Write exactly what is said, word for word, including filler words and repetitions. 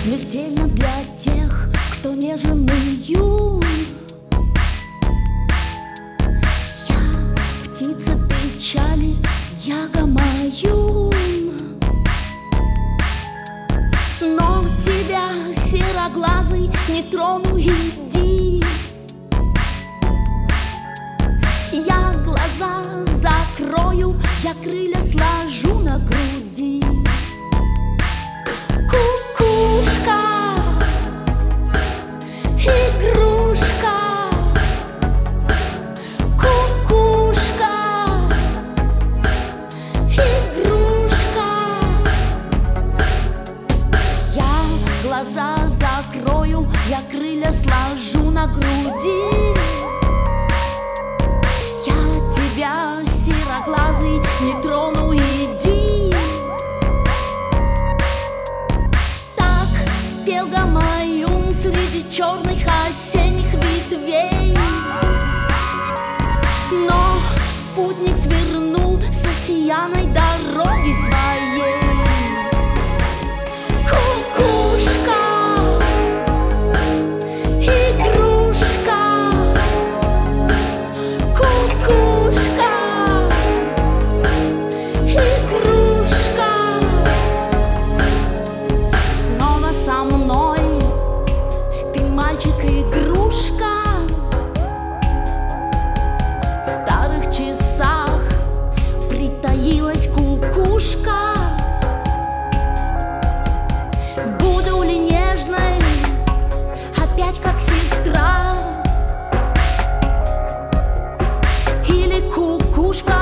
Смертельно для тех, кто нежен и юн. Я птица печали, я гамаюн. Но тебя, сероглазый, не трону, иди. Я глаза закрою, я крылья сложу на груди. Кукушка, игрушка, кукушка, игрушка. Я глаза закрою, я крылья сложу на груди. Я тебя, сероглазый, не трону, иди. Так пел гамаюн среди черных осенних ветвей. Но путник свернул с осиянной дороги своей. Кукушка, игрушка, кукушка, игрушка. Снова со мной ты, мальчик-игрушка. В старых часах притаилась кукушка. Буду ли нежной, опять как сестра, или кукушка